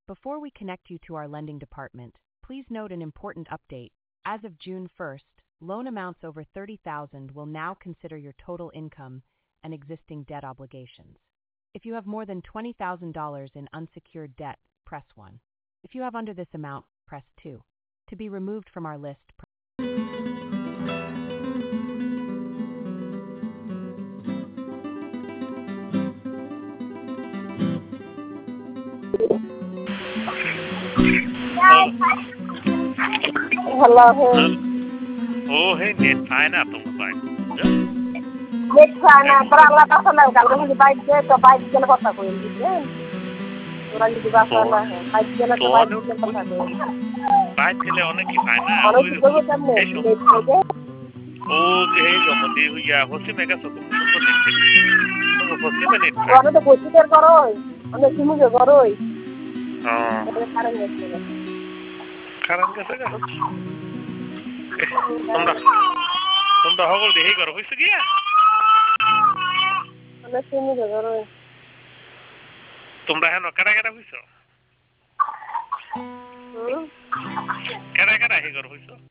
Before we connect you to our lending department, please note an important update. As of June 1st, loan amounts over $30,000 will now consider your total income and existing debt obligations. If you have more than $20,000 in unsecured debt, press 1. If you have under this amount, press 2. To be removed from our list, Hello, Oh, hey, net fine up on the bike. next time, Allah pasal kalau di bike dia, to bike dia nak kata kau ini, orang di pasal lah, bike dia nak bike dia kata kau. Bike ke le onek ki fine na. Kalau kita tu kan net saja. Oh, hey, jomoti huya, hosi mega sokun sokun net. Tuh hosi me net. Orang tu bocor terkoroi, orang simu je koroi. Oh. Sekarang net. Karan ke sega? Tumda hogol dehi karo hoise gaya? Orang simu je koroi. Tumda hano kara hoiso? Kara he karo hoiso?